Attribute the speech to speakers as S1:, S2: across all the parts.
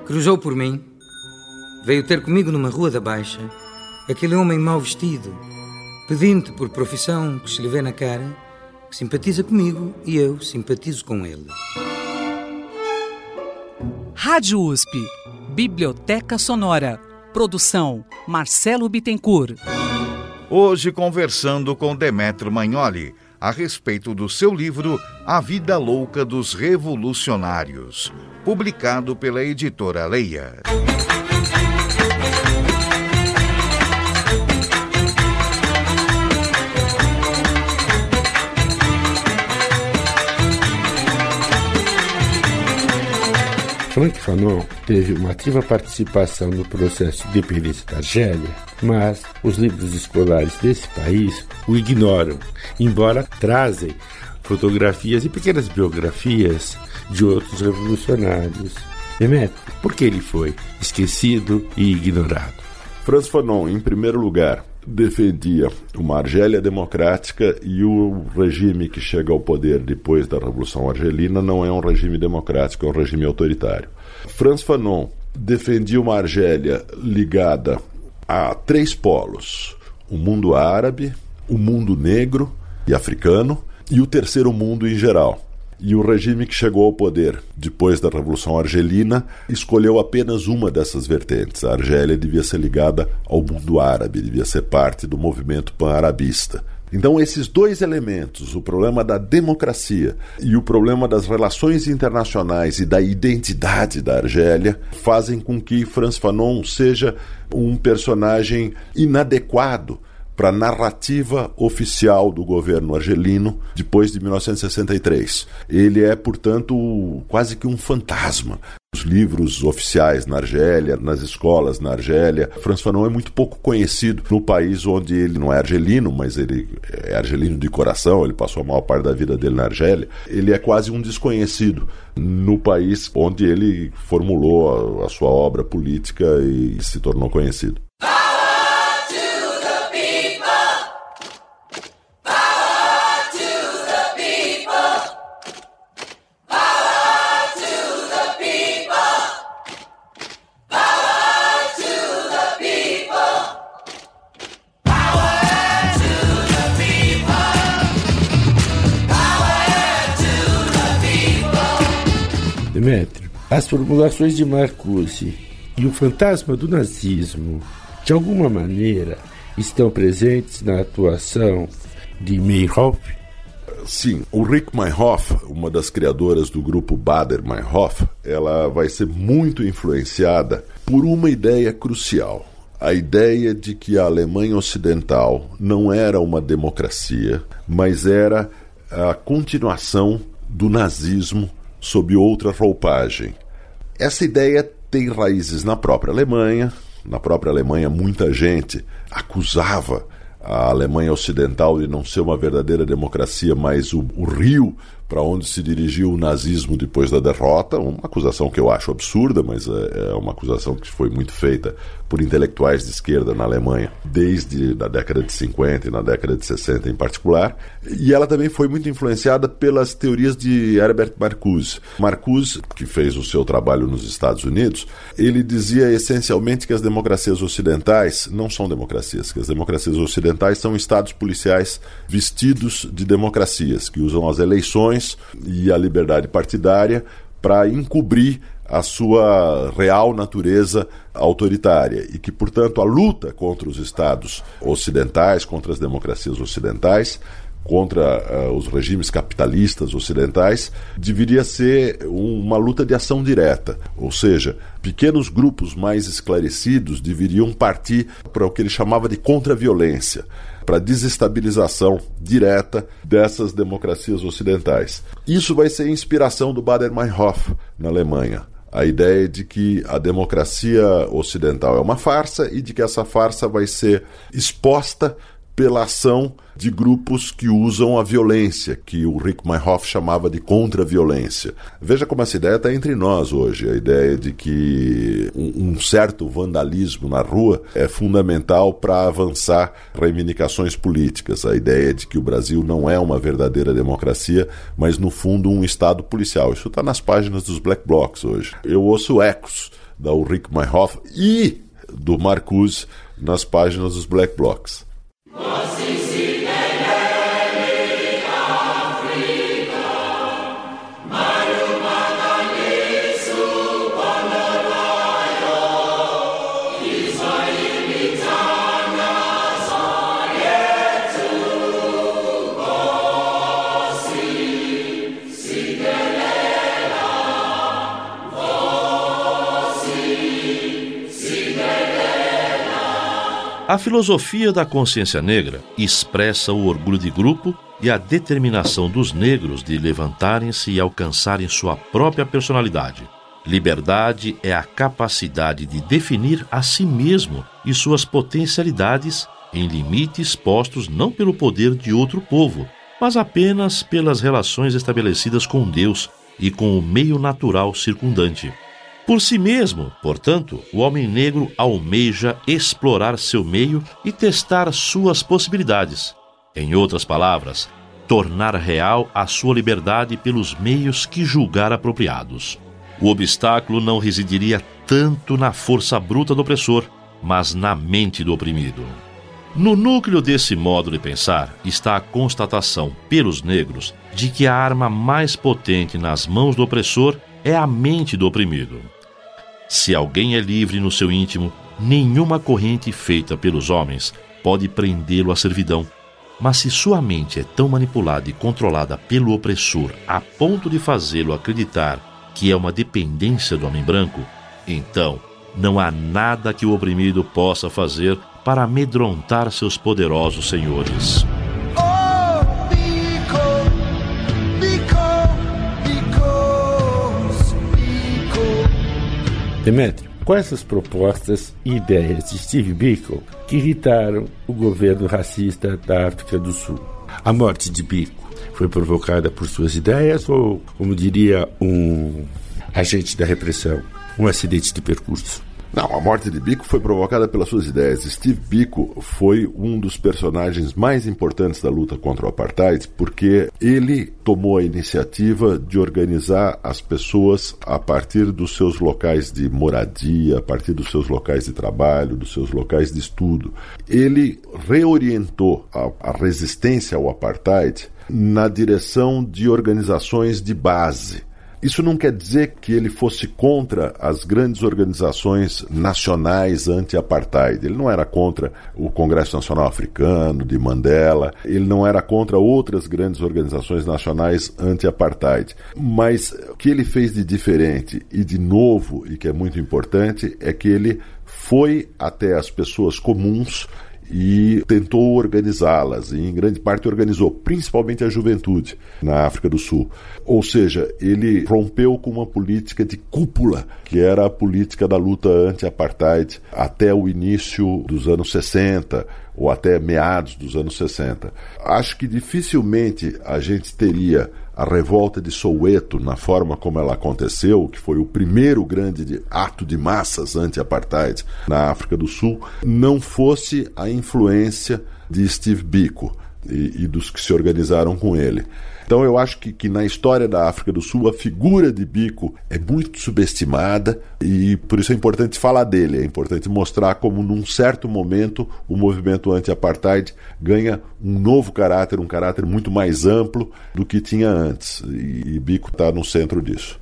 S1: Cruzou por mim. Veio ter comigo numa rua da Baixa aquele homem mal vestido, pedinte por profissão que se lhe vê na cara, que simpatiza comigo e eu simpatizo com ele.
S2: Rádio USP, Biblioteca Sonora. Produção Marcelo Bittencourt.
S3: Hoje conversando com Demetrio Magnoli a respeito do seu livro A Vida Louca dos Revolucionários, publicado pela editora Leia.
S4: Franck Fanon teve uma ativa participação no processo de independência da Argélia, mas os livros escolares desse país o ignoram, embora trazem fotografias e pequenas biografias de outros revolucionários. Demetrio, por que ele foi esquecido e ignorado?
S5: Frantz Fanon, em primeiro lugar, defendia uma Argélia democrática, e o regime que chega ao poder depois da Revolução Argelina não é um regime democrático, é um regime autoritário. Frantz Fanon defendia uma Argélia ligada a 3 polos: o mundo árabe, o mundo negro e africano e o terceiro mundo em geral. E o regime que chegou ao poder depois da Revolução Argelina escolheu apenas uma dessas vertentes. A Argélia devia ser ligada ao mundo árabe, devia ser parte do movimento pan-arabista. Então esses 2 elementos, o problema da democracia e o problema das relações internacionais e da identidade da Argélia, fazem com que Frantz Fanon seja um personagem inadequado para a narrativa oficial do governo argelino depois de 1963. Ele é, portanto, quase que um fantasma. Os livros oficiais na Argélia, nas escolas na Argélia, Frantz Fanon é muito pouco conhecido no país onde ele não é argelino, mas ele é argelino de coração, ele passou a maior parte da vida dele na Argélia. Ele é quase um desconhecido no país onde ele formulou a sua obra política e se tornou conhecido.
S4: Demetrio, as formulações de Marcuse e o fantasma do nazismo, de alguma maneira, estão presentes na atuação de Meinhof?
S5: Sim, Ulrike Meinhof, uma das criadoras do grupo Baader-Meinhof, ela vai ser muito influenciada por uma ideia crucial. A ideia de que a Alemanha Ocidental não era uma democracia, mas era a continuação do nazismo sob outra roupagem. Essa ideia tem raízes na própria Alemanha. Na própria Alemanha, muita gente acusava a Alemanha Ocidental de não ser uma verdadeira democracia, mas o rio para onde se dirigiu o nazismo depois da derrota. Uma acusação que eu acho absurda, mas é uma acusação que foi muito feita por intelectuais de esquerda na Alemanha, desde a década de 50 e na década de 60 em particular. E ela também foi muito influenciada pelas teorias de Herbert Marcuse. Marcuse, que fez o seu trabalho nos Estados Unidos, ele dizia essencialmente que as democracias ocidentais não são democracias, que as democracias ocidentais são estados policiais vestidos de democracias, que usam as eleições e a liberdade partidária para encobrir a sua real natureza autoritária, e que, portanto, a luta contra os estados ocidentais, contra as democracias ocidentais, contra os regimes capitalistas ocidentais, deveria ser uma luta de ação direta, ou seja, pequenos grupos mais esclarecidos deveriam partir para o que ele chamava de contra-violência, para a desestabilização direta dessas democracias ocidentais. Isso vai ser a inspiração do Baader-Meinhof na Alemanha. A ideia de que a democracia ocidental é uma farsa e de que essa farsa vai ser exposta pela ação de grupos que usam a violência, que o Rick Meyerhoff chamava de contra-violência. Veja como essa ideia está entre nós hoje, a ideia de que um certo vandalismo na rua é fundamental para avançar reivindicações políticas, a ideia de que o Brasil não é uma verdadeira democracia, mas no fundo um Estado policial. Isso está nas páginas dos Black Blocs hoje. Eu ouço ecos da Ulrich Meyerhoff e do Marcuse nas páginas dos Black Blocs.
S6: A filosofia da consciência negra expressa o orgulho de grupo e a determinação dos negros de levantarem-se e alcançarem sua própria personalidade. Liberdade é a capacidade de definir a si mesmo e suas potencialidades em limites postos não pelo poder de outro povo, mas apenas pelas relações estabelecidas com Deus e com o meio natural circundante. Por si mesmo, portanto, o homem negro almeja explorar seu meio e testar suas possibilidades. Em outras palavras, tornar real a sua liberdade pelos meios que julgar apropriados. O obstáculo não residiria tanto na força bruta do opressor, mas na mente do oprimido. No núcleo desse modo de pensar está a constatação, pelos negros, de que a arma mais potente nas mãos do opressor é a mente do oprimido. Se alguém é livre no seu íntimo, nenhuma corrente feita pelos homens pode prendê-lo à servidão. Mas se sua mente é tão manipulada e controlada pelo opressor a ponto de fazê-lo acreditar que é uma dependência do homem branco, então não há nada que o oprimido possa fazer para amedrontar seus poderosos senhores.
S4: Demétrio, quais as propostas e ideias de Steve Biko que irritaram o governo racista da África do Sul? A morte de Biko foi provocada por suas ideias ou, como diria um agente da repressão, um acidente de percurso?
S5: Não, a morte de Biko foi provocada pelas suas ideias. Steve Biko foi um dos personagens mais importantes da luta contra o apartheid porque ele tomou a iniciativa de organizar as pessoas a partir dos seus locais de moradia, a partir dos seus locais de trabalho, dos seus locais de estudo. Ele reorientou a resistência ao apartheid na direção de organizações de base. Isso não quer dizer que ele fosse contra as grandes organizações nacionais anti-apartheid. Ele não era contra o Congresso Nacional Africano, de Mandela, ele não era contra outras grandes organizações nacionais anti-apartheid. Mas o que ele fez de diferente e de novo, e que é muito importante, é que ele foi até as pessoas comuns e tentou organizá-las, e em grande parte organizou, principalmente a juventude na África do Sul. Ou seja, ele rompeu com uma política de cúpula, que era a política da luta anti-apartheid até o início dos anos 60, ou até meados dos anos 60. Acho que dificilmente a gente teria a revolta de Soweto na forma como ela aconteceu, que foi o primeiro grande ato de massas anti-apartheid na África do Sul, não fosse a influência de Steve Biko e dos que se organizaram com ele. Então eu acho que na história da África do Sul a figura de Biko é muito subestimada e por isso é importante falar dele, é importante mostrar como num certo momento o movimento anti-apartheid ganha um novo caráter, um caráter muito mais amplo do que tinha antes, e Biko está no centro disso.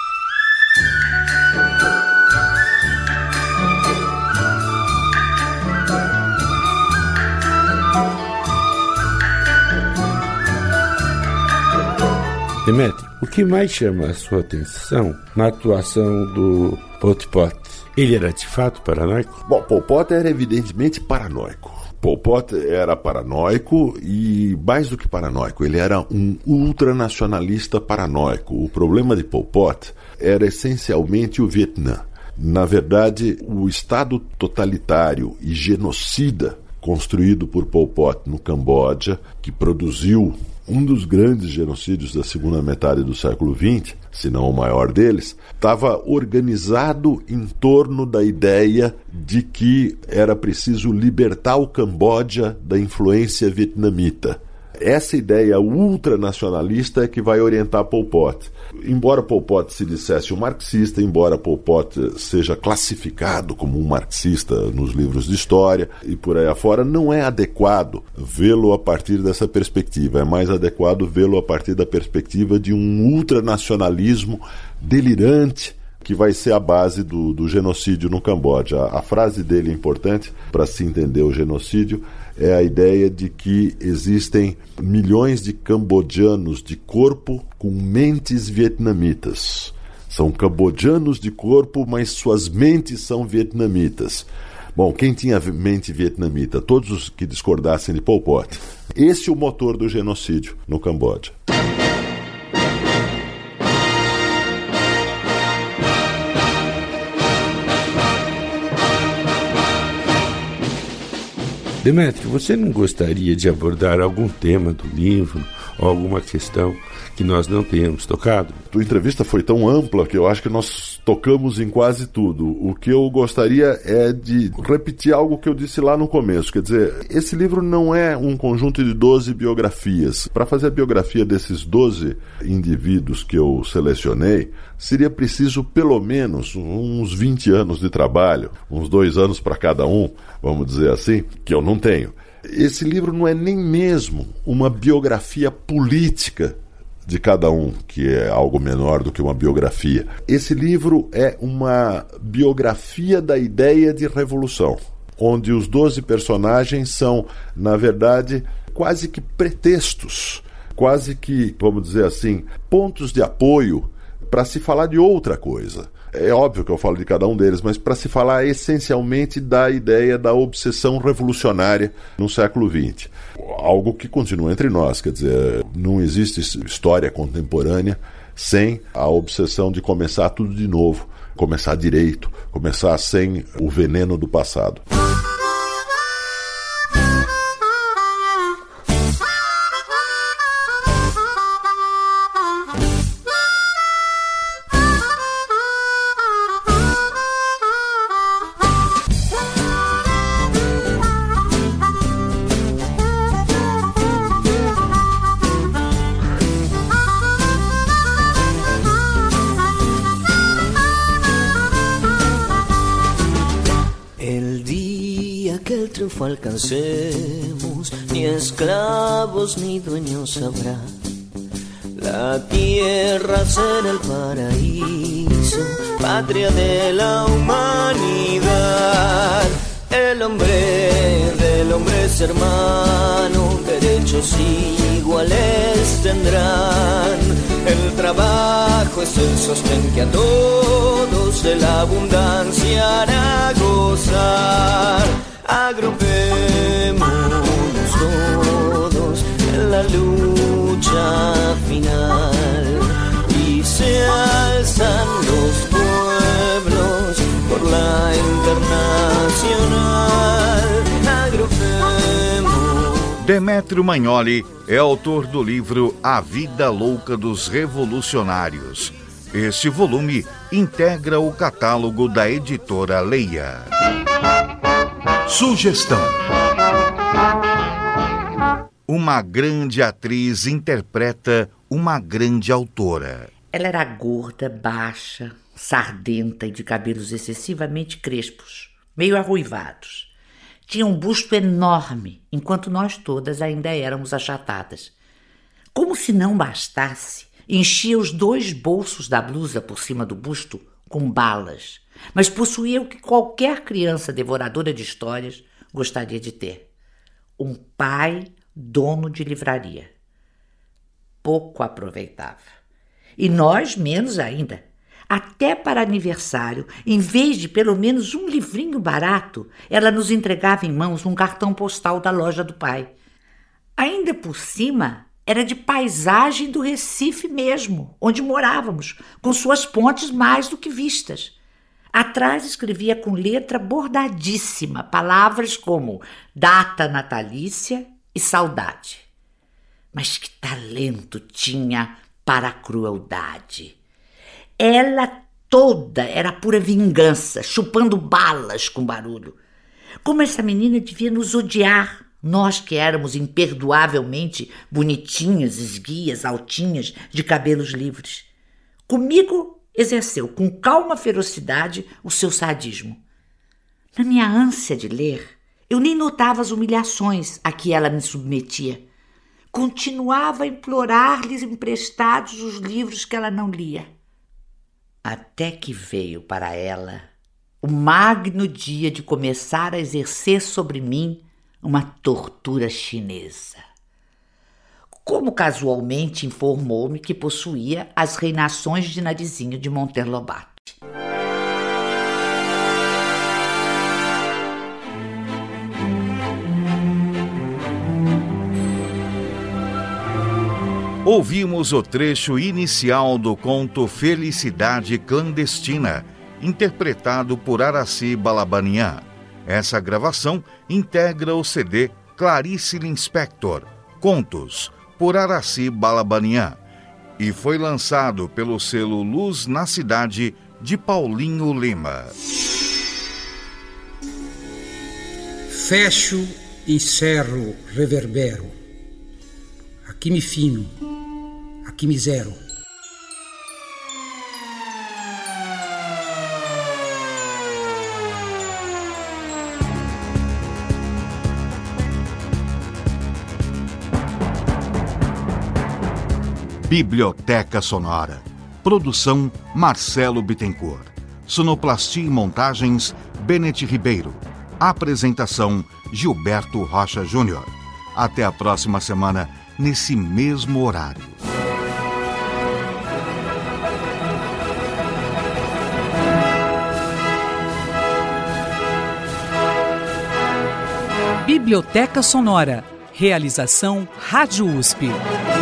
S4: Demétrio, o que mais chama a sua atenção na atuação do Pol Pot? Ele era de fato paranoico?
S5: Bom, Pol Pot era evidentemente paranoico. Pol Pot era paranoico e, mais do que paranoico, ele era um ultranacionalista paranoico. O problema de Pol Pot era essencialmente o Vietnã. Na verdade, o Estado totalitário e genocida construído por Pol Pot no Camboja, que produziu um dos grandes genocídios da segunda metade do século XX, se não o maior deles, estava organizado em torno da ideia de que era preciso libertar o Camboja da influência vietnamita. Essa ideia ultranacionalista é que vai orientar Pol Pot. Embora Pol Pot se dissesse um marxista, embora Pol Pot seja classificado como um marxista nos livros de história e por aí afora, não é adequado vê-lo a partir dessa perspectiva. É mais adequado vê-lo a partir da perspectiva de um ultranacionalismo delirante que vai ser a base do genocídio no Camboja. A frase dele é importante para se entender o genocídio, é a ideia de que existem milhões de cambodjanos de corpo com mentes vietnamitas. São cambodjanos de corpo, mas suas mentes são vietnamitas. Bom, quem tinha mente vietnamita? Todos os que discordassem de Pol Pot. Esse é o motor do genocídio no Camboja.
S4: Demétrio, você não gostaria de abordar algum tema do livro ou alguma questão que nós não tenhamos tocado?
S5: A entrevista foi tão ampla que eu acho que nós tocamos em quase tudo. O que eu gostaria é de repetir algo que eu disse lá no começo. Quer dizer, esse livro não é um conjunto de 12 biografias. Para fazer a biografia desses 12 indivíduos que eu selecionei, seria preciso pelo menos uns 20 anos de trabalho, uns 2 anos para cada um, vamos dizer assim, que eu não tenho. Esse livro não é nem mesmo uma biografia política de cada um, que é algo menor do que uma biografia. Esse livro é uma biografia da ideia de revolução, onde os 12 personagens são, na verdade, quase que pretextos, quase que, vamos dizer assim, pontos de apoio para se falar de outra coisa. É óbvio que eu falo de cada um deles, mas para se falar essencialmente da ideia da obsessão revolucionária no século XX. Algo que continua entre nós, quer dizer, não existe história contemporânea sem a obsessão de começar tudo de novo, começar direito, começar sem o veneno do passado.
S7: Alcancemos, ni esclavos ni dueños habrá. La tierra será el paraíso, patria de la humanidad. El hombre del hombre es hermano, derechos iguales tendrán. El trabajo es el sostén que a todos de la abundancia hará gozar. Agrupémonos todos en la lucha final y se alzan los pueblos por la internacional. Agrupémonos.
S3: Demétrio Magnoli é autor do livro A Vida Louca dos Revolucionários. Este volume integra o catálogo da editora Leia. Sugestão: uma grande atriz interpreta uma grande autora.
S8: Ela era gorda, baixa, sardenta e de cabelos excessivamente crespos, meio arruivados. Tinha um busto enorme, enquanto nós todas ainda éramos achatadas. Como se não bastasse, enchia os 2 bolsos da blusa por cima do busto com balas, mas possuía o que qualquer criança devoradora de histórias gostaria de ter: um pai dono de livraria. Pouco aproveitava. E nós menos ainda. Até para aniversário, em vez de pelo menos um livrinho barato, ela nos entregava em mãos um cartão postal da loja do pai. Ainda por cima, era de paisagem do Recife mesmo, onde morávamos, com suas pontes mais do que vistas. Atrás escrevia com letra bordadíssima palavras como data natalícia e saudade. Mas que talento tinha para a crueldade! Ela toda era pura vingança, chupando balas com barulho. Como essa menina devia nos odiar, nós que éramos imperdoavelmente bonitinhas, esguias, altinhas, de cabelos livres. Comigo exerceu com calma ferocidade o seu sadismo. Na minha ânsia de ler, eu nem notava as humilhações a que ela me submetia. Continuava a implorar-lhes emprestados os livros que ela não lia. Até que veio para ela o magno dia de começar a exercer sobre mim uma tortura chinesa. Como casualmente informou-me que possuía as reinações de Narizinho de Monteiro Lobato.
S3: Ouvimos o trecho inicial do conto Felicidade Clandestina, interpretado por Aracy Balabanian. Essa gravação integra o CD Clarice Lispector, Contos, por Aracy Balabanian, e foi lançado pelo selo Luz na Cidade, de Paulinho Lima.
S9: Fecho, encerro, reverbero. Aqui me fino, aqui me zero.
S3: Biblioteca Sonora. Produção Marcelo Bittencourt. Sonoplastia e montagens Benete Ribeiro. Apresentação Gilberto Rocha Júnior. Até a próxima semana, nesse mesmo horário.
S2: Biblioteca Sonora. Realização Rádio USP.